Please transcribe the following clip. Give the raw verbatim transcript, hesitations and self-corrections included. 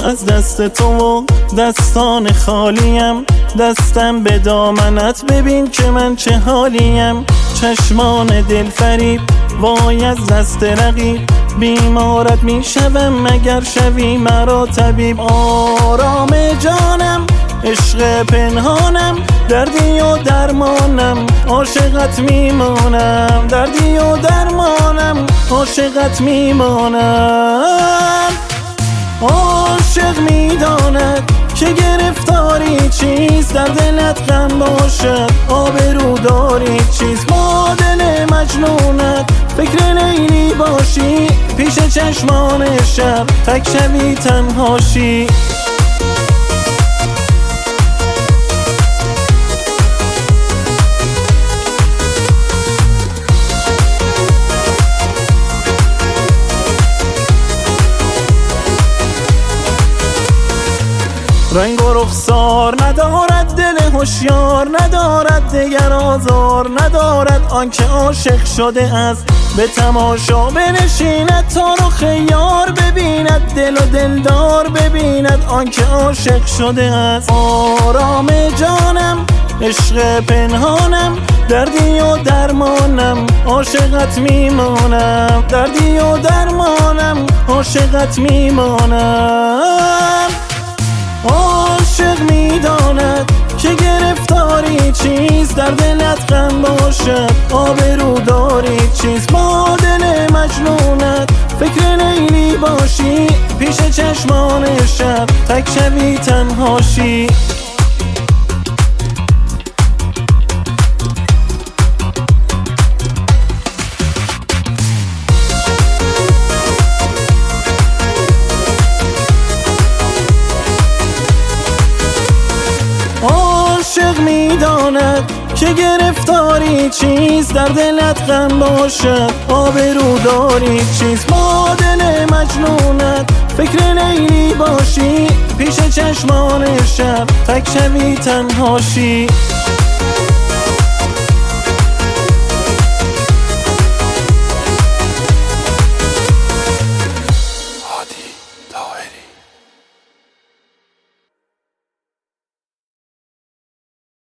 از دست تو و دستان خالیم، دستم به دامنت ببین که من چه حالیم. چشمان دل فریب وای از دست رقیب، بیمارت میشوم مگر شوی مرا طبیب. آرام جانم عشق پنهانم، دردی و درمانم عاشقت میمانم. دردی و درمانم عاشقت میمانم. عاشق میداند که گرفتاری چیست، در دلت غم باشد آبرو داری چیست. با دل مجنونت فکر لیلی باشی، پیش چشمان شب تک شوی تنهاشی. رنگ و رخسار ندارد دل هوشیار، ندارد دگر آزار ندارد آنکه عاشق شده است. به تماشا بنشیند تا رخ یار ببیند، دل و دلدار ببیند آنکه عاشق شده است. آرام جانم عشق پنهانم، دردی و درمانم عاشقت میمانم. دردی و درمانم عاشقت میمانم. عاشق میداند که گرفتاری چیست، در دلت غم باشد آبرو داری چیست. با دل مجنونت فکر لیلی باشی، پیش چشمان شب تک شوی تنهاشی. عاشق میداند که گرفتاری چیست، در دلت غم باشد آبرو داری چیست. با دل مجنونت فکر لیلی باشی، پیش چشمان شب تک شوی تنهاشی.